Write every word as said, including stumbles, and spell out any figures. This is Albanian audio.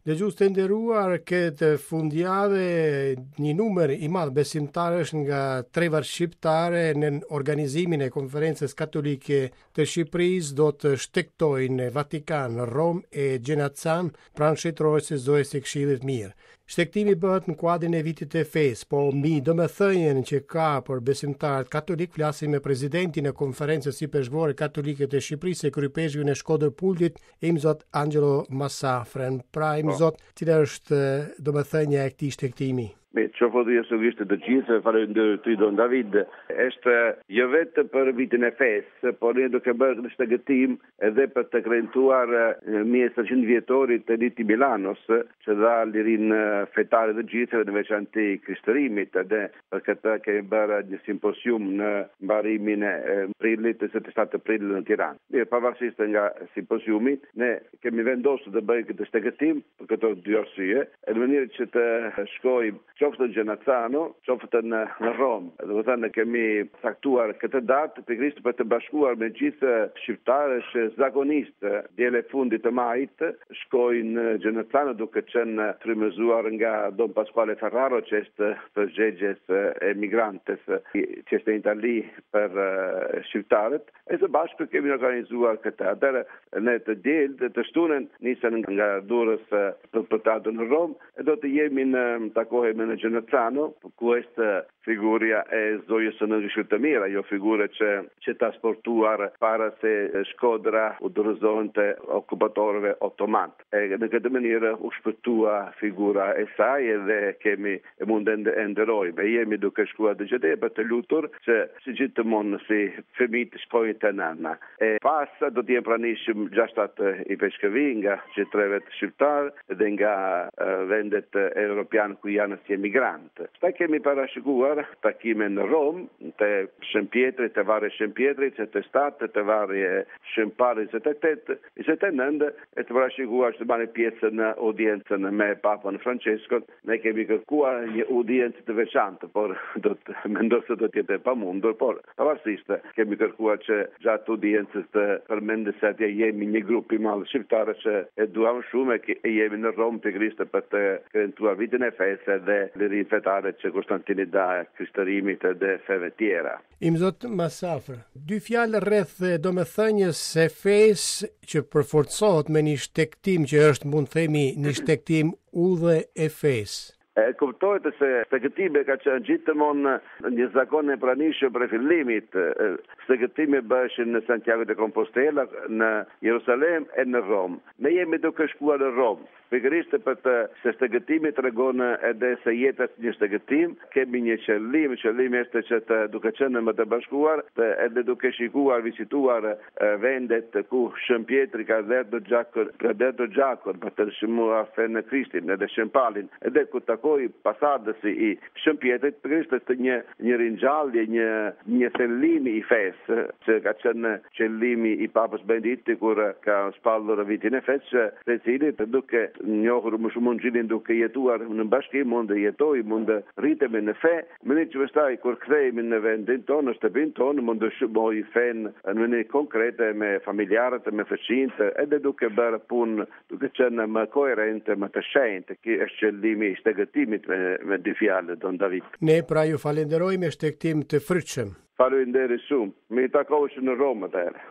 Dhe gjusë të nderuar këtë fundjavë një numër i madh besimtarësh nga trevat shqiptare në organizimin e konferencës katolike të Shqipërisë do të shtektojnë në Vatikan, Rom e Gjenacan pranë shtetërorës së zojës së Këshillit Mirë. Shtektimi bëhet në kuadrin e vitit të fesë, po mbi domethënien që ka për besimtarët katolik flasim me presidentin e konferencës sipërshkore katolike të Shqipërisë e kryepeshkun e Shkodër-Pullit, im zot Angelo Massafren. Pra im zot, cila është domethënia e këtij shtektimi? Me që fëtë Jesu Krishtë të gjithë, falenderoj ty Don David, është jo vetë për vitin e fesë, por ne duke bërë në shtegëtim edhe për të krejtuar mjes trecento vjetorit të Diti Milanos, që dha lirin fetare të gjithëve në veçantë krishtërimit, edhe për këtë kemi bërë një simposium në mbarimin e prillit të shtatë prill në Tiranë. Mirë, pavarësisht nga simposiumi, ne kemi vendosur të bëjmë këtë shtegëtim për këto dy arsye, në mënyrë që të shkojmë qoftë në Gjenacano, qoftë në, në Rom. Dhe më thënë, kemi saktuar këtë datë pikërisht për të bashkuar me gjithë shqiptarësh zakonistë djele fundit të majtë, shkojnë në Gjenacano duke qenë frymëzuar nga Don Pasquale Ferraro, që është përgjegjes emigrantes, që është në Itali për shqiptarët, e së bashku kemi organizuar këtë. Atëherë, ne të diel, të shtunën, nisën nga Durrës për portato në Rom, e do të jemi në takohemi në Gjenacano, ku është figuria e zojës së Nënshkrimit të Mirë, ajo figurë që që trasportuar para se Shkodra u dorëzonte okupatorëve otoman. E në këtë mënyrë u shpëtua figura e saj dhe kemi e mundën të nderojmë. Jemi duke shkuar të gjithë për të lutur që si gjithmonë si fëmijët shkojnë te nëna. E pas do të jem pranishëm gjashtat i peshkëvi nga qytetet shqiptar dhe nga uh, vendet europian ku janë si emigrantë. Sta kemi parashikuar takime në Rom, të Shëmpjetrit, të varë Shëmpjetrit, që të shtatë, të varë Shëmparit, që të tetë, që të nëndë, e të parashikuar që të bane pjesë në audiencën me Papën Franceskon. Ne kemi kërkuar një audiencë të veçantë, por do të mendoj se do të jetë e pamundur, por pavarësisht kemi kërkuar që gjatë audiencës të përmendë se atje jemi një grup i madh shqiptarë që e duam shumë e jemi në Rom pikërisht për të krejtuar vitin e fesë dhe lirin fetare që Konstantini dha krishtërimit dhe feve tjera. Im zot Massafren, dy fjalë rreth domethënies së fesë që përforcohet me një shtektim që është, mund themi, një shtektim udhë e fesë. E kuptohet se shtegëtimi ka qenë gjithmonë një zakon e pranishëm për fillimit. Shtegëtimi bëheshin në Santiago de Compostela, në Jerusalem e në Rom. Ne jemi duke shkuar në Rom. Pikërisht për të se shtegëtimi tregon edhe se jeta është një shtegëtim, kemi një qëllim, qëllimi është që të duke qenë më të bashkuar, të edhe duke shikuar, vizituar vendet ku Shëmpjetri ka dhënë Gjakon, ka dhënë Gjakon për të shimuar fenë e Krishtin, edhe Shëmpalin, edhe ku takoi pasadës i Shëmpjetrit, pikërisht është një një ringjallje, një një thellim i fesë, që ka qenë qëllimi i Papës Benedikti kur ka shpallur vitin e fesë, se cili duke njohur më shumë gjinin duke jetuar në bashkim, mund të jetoj, mund të rritemi në fe, më një që vështaj kur kthehemi në vendin tonë, në shtëpinë tonë, mund të shëboj fenë në mënyrë konkrete me familjarët, me fëmijët, edhe duke bërë punë, duke qenë më koherente, më të shenjtë. Ky është qëllimi i shtegëtimit me, me dy fjalë, Don David. Ne pra ju falenderojmë, shtegëtim të frytshëm. Faleminderit shumë. Mi takohesh në Rom atëherë.